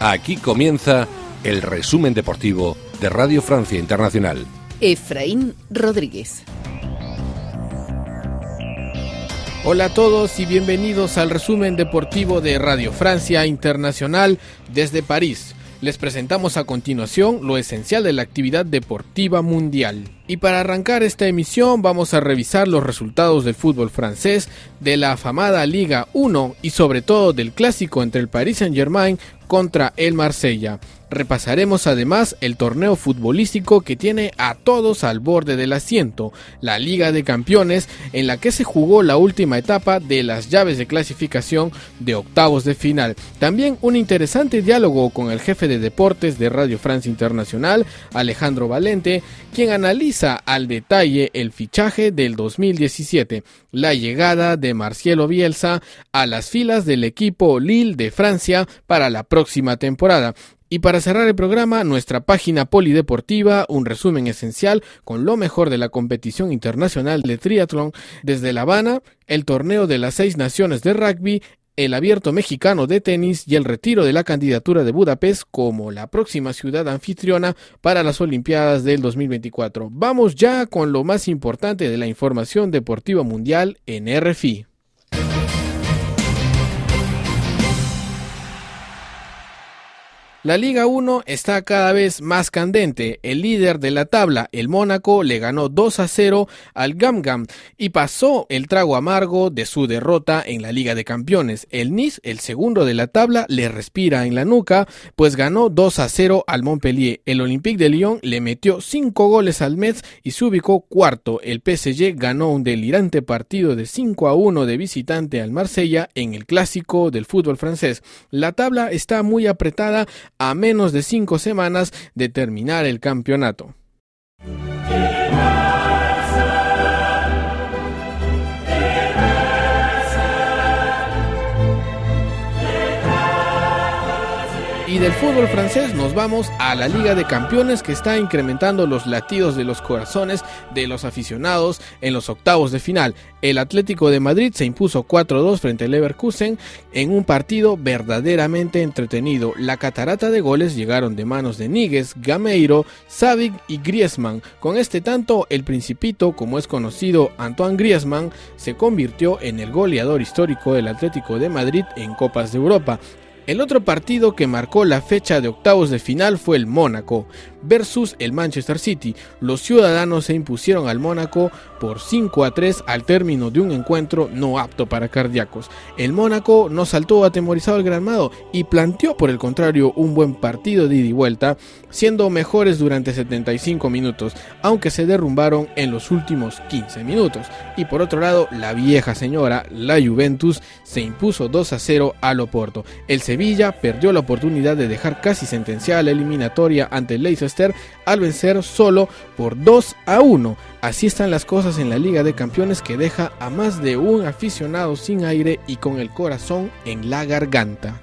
Aquí comienza el resumen deportivo de Radio Francia Internacional. Efraín Rodríguez. Hola a todos y bienvenidos al resumen deportivo de Radio Francia Internacional desde París. Les presentamos a continuación lo esencial de la actividad deportiva mundial. Y para arrancar esta emisión vamos a revisar los resultados del fútbol francés, de la afamada Liga 1 y sobre todo del clásico entre el Paris Saint-Germain contra el Marsella. Repasaremos además el torneo futbolístico que tiene a todos al borde del asiento, la Liga de Campeones, en la que se jugó la última etapa de las llaves de clasificación de octavos de final. También un interesante diálogo con el jefe de deportes de Radio Francia Internacional, Alejandro Valente, quien analiza al detalle el fichaje del 2017, la llegada de Marcelo Bielsa a las filas del equipo Lille de Francia para la próxima temporada. Y para cerrar el programa, nuestra página polideportiva, un resumen esencial con lo mejor de la competición internacional de triatlón desde La Habana, el torneo de las 6 naciones de rugby, el abierto mexicano de tenis y el retiro de la candidatura de Budapest como la próxima ciudad anfitriona para las Olimpiadas del 2024. Vamos ya con lo más importante de la información deportiva mundial en RFI. La Liga 1 está cada vez más candente. El líder de la tabla, el Mónaco, le ganó 2-0 al Guingamp y pasó el trago amargo de su derrota en la Liga de Campeones. El Nice, el segundo de la tabla, le respira en la nuca, pues ganó 2-0 al Montpellier. El Olympique de Lyon le metió 5 goles al Metz y se ubicó cuarto. El PSG ganó un delirante partido de 5-1 de visitante al Marsella en el clásico del fútbol francés. La tabla está muy apretada a menos de 5 semanas de terminar el campeonato. Y del fútbol francés nos vamos a la Liga de Campeones, que está incrementando los latidos de los corazones de los aficionados en los octavos de final. El Atlético de Madrid se impuso 4-2 frente al Leverkusen en un partido verdaderamente entretenido. La catarata de goles llegaron de manos de Níguez, Gameiro, Savic y Griezmann. Con este tanto, el Principito, como es conocido Antoine Griezmann, se convirtió en el goleador histórico del Atlético de Madrid en Copas de Europa. El otro partido que marcó la fecha de octavos de final fue el Mónaco versus el Manchester City. Los ciudadanos se impusieron al Mónaco por 5-3 al término de un encuentro no apto para cardíacos. El Mónaco no saltó atemorizado al granado y planteó por el contrario un buen partido de ida y vuelta, siendo mejores durante 75 minutos, aunque se derrumbaron en los últimos 15 minutos. Y por otro lado, la vieja señora, la Juventus, se impuso 2-0 al Oporto. El Sevilla perdió la oportunidad de dejar casi sentenciada la eliminatoria ante el Leicester al vencer solo por 2-1. Así están las cosas en la Liga de Campeones, que deja a más de un aficionado sin aire y con el corazón en la garganta.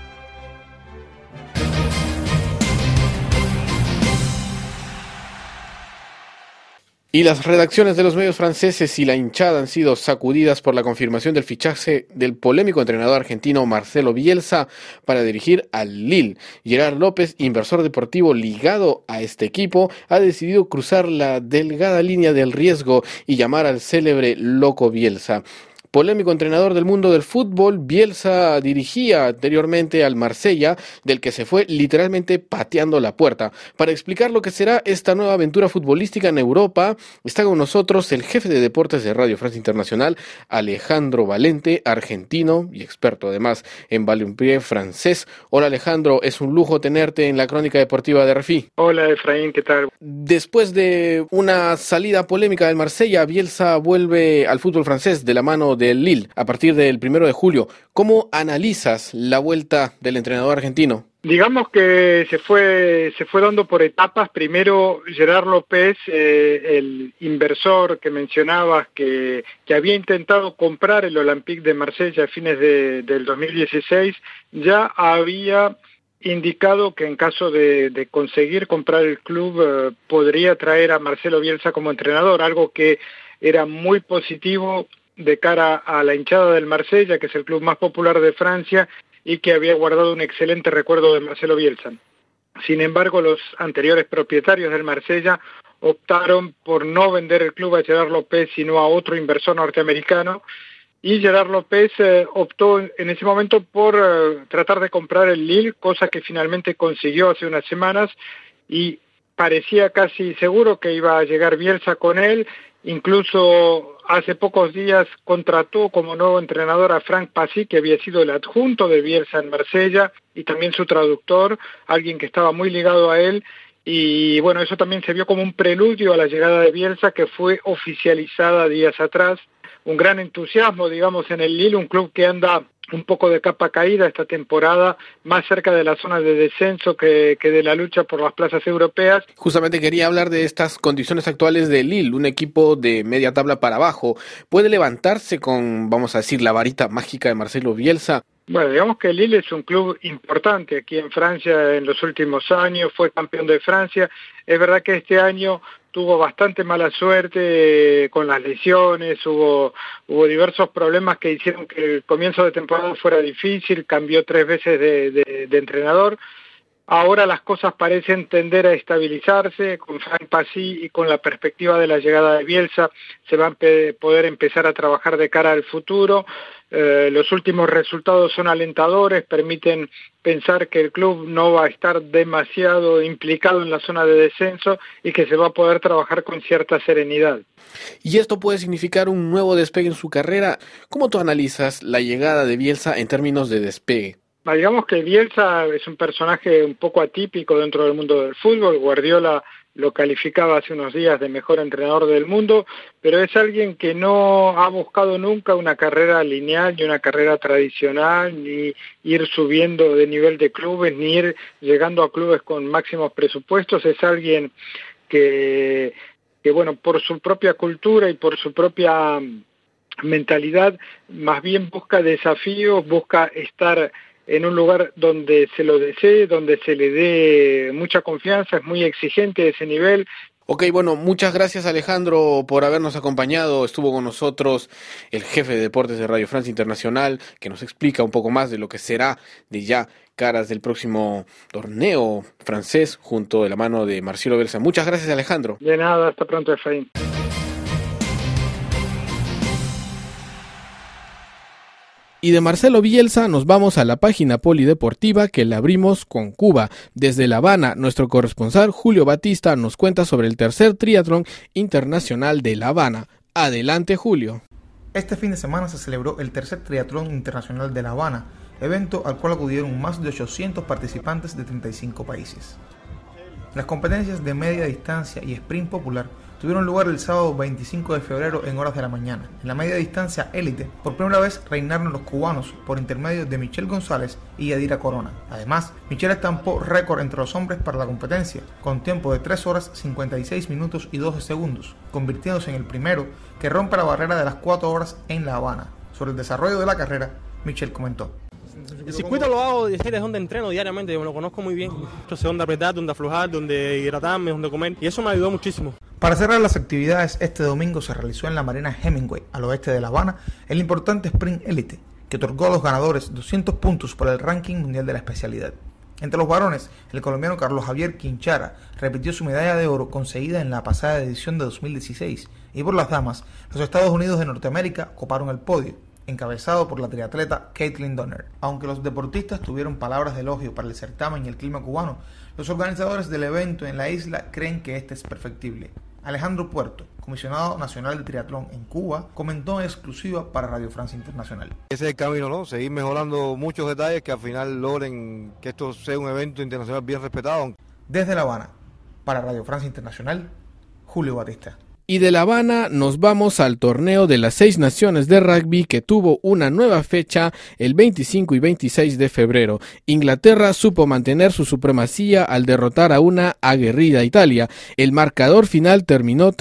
Y las redacciones de los medios franceses y la hinchada han sido sacudidas por la confirmación del fichaje del polémico entrenador argentino Marcelo Bielsa para dirigir al Lille. Gerard López, inversor deportivo ligado a este equipo, ha decidido cruzar la delgada línea del riesgo y llamar al célebre Loco Bielsa. Polémico entrenador del mundo del fútbol, Bielsa dirigía anteriormente al Marsella, del que se fue literalmente pateando la puerta. Para explicar lo que será esta nueva aventura futbolística en Europa, está con nosotros el jefe de deportes de Radio Francia Internacional, Alejandro Valente, argentino y experto además en balompié francés. Hola Alejandro, es un lujo tenerte en la crónica deportiva de RFI. Hola Efraín, ¿qué tal? Después de una salida polémica del Marsella, Bielsa vuelve al fútbol francés de la mano del Lille a partir del 1 de julio. ¿Cómo analizas la vuelta del entrenador argentino? Digamos que se fue dando por etapas. Primero Gerard López, el inversor que mencionabas, que había intentado comprar el Olympique de Marsella a fines del 2016, ya había indicado que en caso de conseguir comprar el club podría traer a Marcelo Bielsa como entrenador, algo que era muy positivo de cara a la hinchada del Marsella, que es el club más popular de Francia, y que había guardado un excelente recuerdo de Marcelo Bielsa. Sin embargo, los anteriores propietarios del Marsella optaron por no vender el club a Gerard López, sino a otro inversor norteamericano, y Gerard López optó en ese momento por tratar de comprar el Lille, cosa que finalmente consiguió hace unas semanas, y parecía casi seguro que iba a llegar Bielsa con él. Incluso hace pocos días contrató como nuevo entrenador a Franck Passy, que había sido el adjunto de Bielsa en Marsella, y también su traductor, alguien que estaba muy ligado a él. Y bueno, eso también se vio como un preludio a la llegada de Bielsa, que fue oficializada días atrás. Un gran entusiasmo, digamos, en el Lille, un club que anda un poco de capa caída esta temporada, más cerca de la zona de descenso que de la lucha por las plazas europeas. Justamente quería hablar de estas condiciones actuales de Lille, un equipo de media tabla para abajo. ¿Puede levantarse con, vamos a decir, la varita mágica de Marcelo Bielsa? Bueno, digamos que Lille es un club importante aquí en Francia en los últimos años, fue campeón de Francia. Es verdad que este año tuvo bastante mala suerte con las lesiones, hubo diversos problemas que hicieron que el comienzo de temporada fuera difícil, cambió 3 veces de entrenador. Ahora las cosas parecen tender a estabilizarse con Franck Passy y con la perspectiva de la llegada de Bielsa. Se va a poder empezar a trabajar de cara al futuro. Los últimos resultados son alentadores, permiten pensar que el club no va a estar demasiado implicado en la zona de descenso y que se va a poder trabajar con cierta serenidad. ¿Y esto puede significar un nuevo despegue en su carrera? ¿Cómo tú analizas la llegada de Bielsa en términos de despegue? Digamos que Bielsa es un personaje un poco atípico dentro del mundo del fútbol. Guardiola lo calificaba hace unos días de mejor entrenador del mundo, pero es alguien que no ha buscado nunca una carrera lineal ni una carrera tradicional, ni ir subiendo de nivel de clubes, ni ir llegando a clubes con máximos presupuestos. Es alguien que bueno, por su propia cultura y por su propia mentalidad, más bien busca desafíos, busca estar en un lugar donde se lo desee, donde se le dé mucha confianza, es muy exigente ese nivel. Ok, bueno, muchas gracias Alejandro por habernos acompañado. Estuvo con nosotros el jefe de deportes de Radio Francia Internacional, que nos explica un poco más de lo que será de ya caras del próximo torneo francés junto de la mano de Marcelo Bielsa. Muchas gracias Alejandro. De nada, hasta pronto Efraín. Y de Marcelo Bielsa nos vamos a la página polideportiva que la abrimos con Cuba. Desde La Habana, nuestro corresponsal Julio Batista nos cuenta sobre el tercer triatlón internacional de La Habana. Adelante, Julio. Este fin de semana se celebró el tercer triatlón internacional de La Habana, evento al cual acudieron más de 800 participantes de 35 países. Las competencias de media distancia y sprint popular tuvieron lugar el sábado 25 de febrero en horas de la mañana. En la media distancia élite, por primera vez reinaron los cubanos por intermedio de Michel González y Yadira Corona. Además, Michel estampó récord entre los hombres para la competencia, con tiempo de 3 horas 56 minutos y 12 segundos, convirtiéndose en el primero que rompe la barrera de las 4 horas en La Habana. Sobre el desarrollo de la carrera, Michel comentó: El circuito lo hago, es donde entreno diariamente, yo me lo conozco muy bien. Yo sé dónde apretar, dónde aflojar, dónde hidratarme, dónde comer, y eso me ayudó muchísimo. Para cerrar las actividades, este domingo se realizó en la Marina Hemingway, al oeste de La Habana, el importante Sprint Elite, que otorgó a los ganadores 200 puntos por el ranking mundial de la especialidad. Entre los varones, el colombiano Carlos Javier Quinchara repitió su medalla de oro conseguida en la pasada edición de 2016, y por las damas, los Estados Unidos de Norteamérica coparon el podio, encabezado por la triatleta Caitlin Donner. Aunque los deportistas tuvieron palabras de elogio para el certamen y el clima cubano, los organizadores del evento en la isla creen que este es perfectible. Alejandro Puerto, comisionado nacional de triatlón en Cuba, comentó en exclusiva para Radio Francia Internacional. Ese es el camino, ¿no? Seguir mejorando muchos detalles que al final logren que esto sea un evento internacional bien respetado. Desde La Habana, para Radio Francia Internacional, Julio Batista. Y de La Habana nos vamos al torneo de las 6 naciones de rugby que tuvo una nueva fecha el 25 y 26 de febrero. Inglaterra supo mantener su supremacía al derrotar a una aguerrida Italia. El marcador final terminó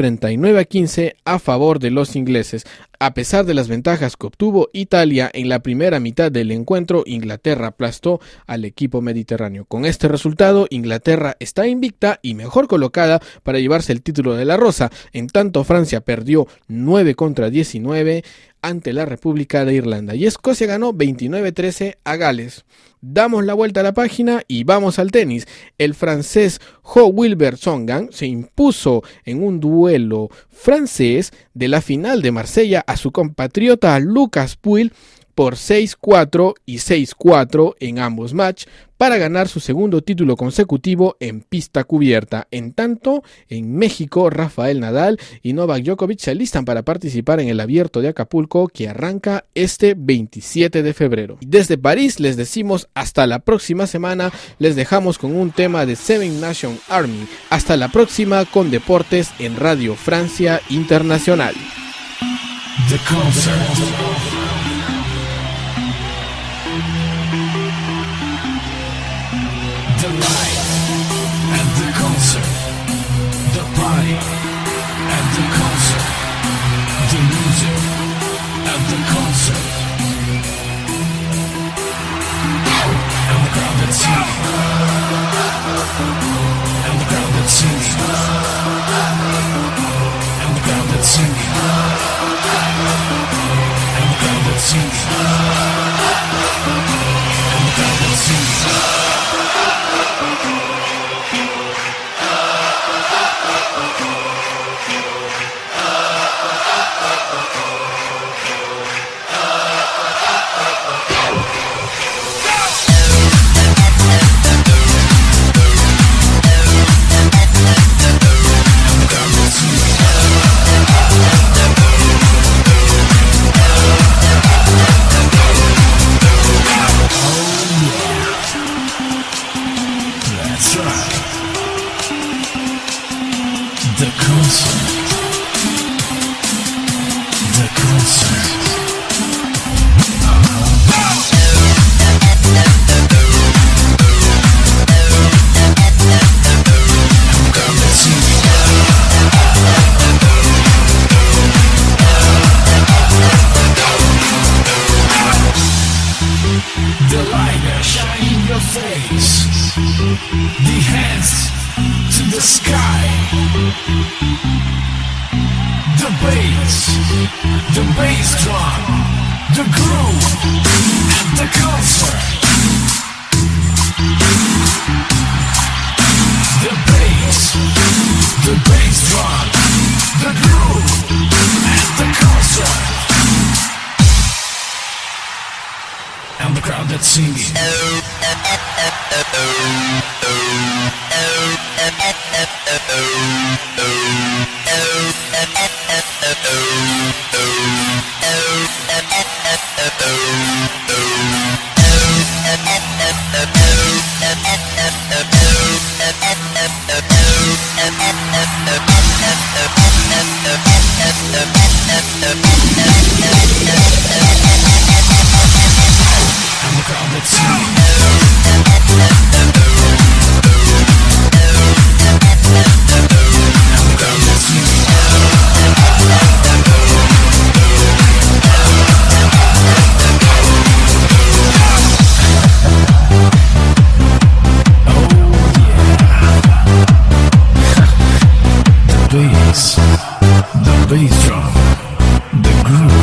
39-15 a favor de los ingleses. A pesar de las ventajas que obtuvo Italia en la primera mitad del encuentro, Inglaterra aplastó al equipo mediterráneo. Con este resultado, Inglaterra está invicta y mejor colocada para llevarse el título de la rosa. En tanto, Francia perdió 9-19 ante la República de Irlanda. Y Escocia ganó 29-13 a Gales. Damos la vuelta a la página y vamos al tenis. El francés Jo-Wilfried Tsonga se impuso en un duelo francés de la final de Marsella a su compatriota Lucas Pouille por 6-4 y 6-4 en ambos matches para ganar su segundo título consecutivo en pista cubierta. En tanto, en México, Rafael Nadal y Novak Djokovic se alistan para participar en el Abierto de Acapulco que arranca este 27 de febrero. Desde París les decimos hasta la próxima semana, les dejamos con un tema de Seven Nation Army. Hasta la próxima con Deportes en Radio Francia Internacional. The concert. The life at the concert, the party at the concert, the music at the concert, and the crowd that's singing, and the crowd that's singing, and the crowd that's singing, and the crowd that's singing, and the crowd that's singing. The bass drum, the groove.